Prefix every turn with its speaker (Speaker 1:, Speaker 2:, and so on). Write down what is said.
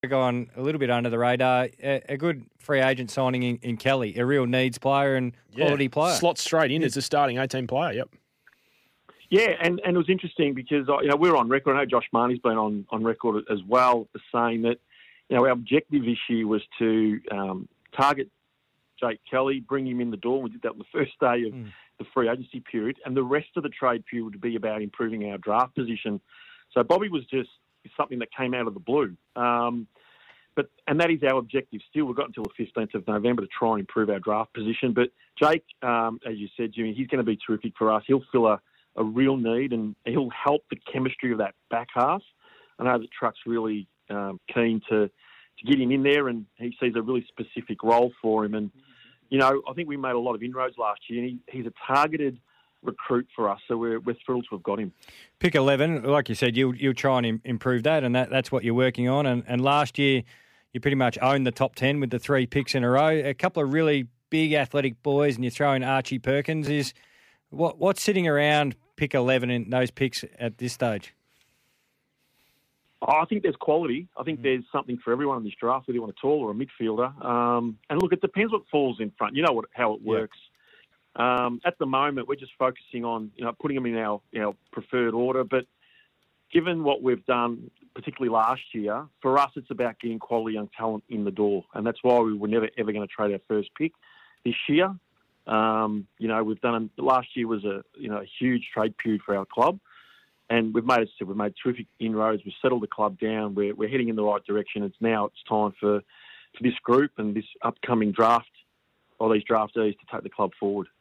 Speaker 1: gone a little bit under the radar. A good free agent signing in Kelly, a real needs player and quality player.
Speaker 2: Slots straight in as a starting 18 player, yep.
Speaker 3: Yeah, and it was interesting because we're on record. I know Josh Marnie's been on record as well, saying that our objective this year was to target Jake Kelly, bring him in the door. We did that on the first day of the free agency period, and the rest of the trade period would be about improving our draft position. So Bobby was just something that came out of the blue. And that is our objective still. We've got until the 15th of November to try and improve our draft position. But Jake, as you said, Jimmy, he's going to be terrific for us. He'll fill a real need and he'll help the chemistry of that back half. I know that Truck's really keen to get him in there, and he sees a really specific role for him. And, I think we made a lot of inroads last year, and he's a targeted recruit for us, so we're thrilled to have got him.
Speaker 1: Pick 11, like you said, you'll try and improve that, and that's what you're working on. And last year, you pretty much owned the top 10 with the 3 picks in a row. A couple of really big athletic boys, and you throw in Archie Perkins. Is what's sitting around pick 11 in those picks at this stage?
Speaker 3: I think there's quality. I think there's something for everyone in this draft, whether you want a tall or a midfielder. And look, it depends what falls in front. You know how it works. At the moment, we're just focusing on putting them in our preferred order. But given what we've done, particularly last year, for us, it's about getting quality young talent in the door, and that's why we were never ever going to trade our first pick this year. We've done last year was a huge trade period for our club, and we've made terrific inroads. We've settled the club down. We're heading in the right direction. It's time for this group and this upcoming draft, or these draftees, to take the club forward.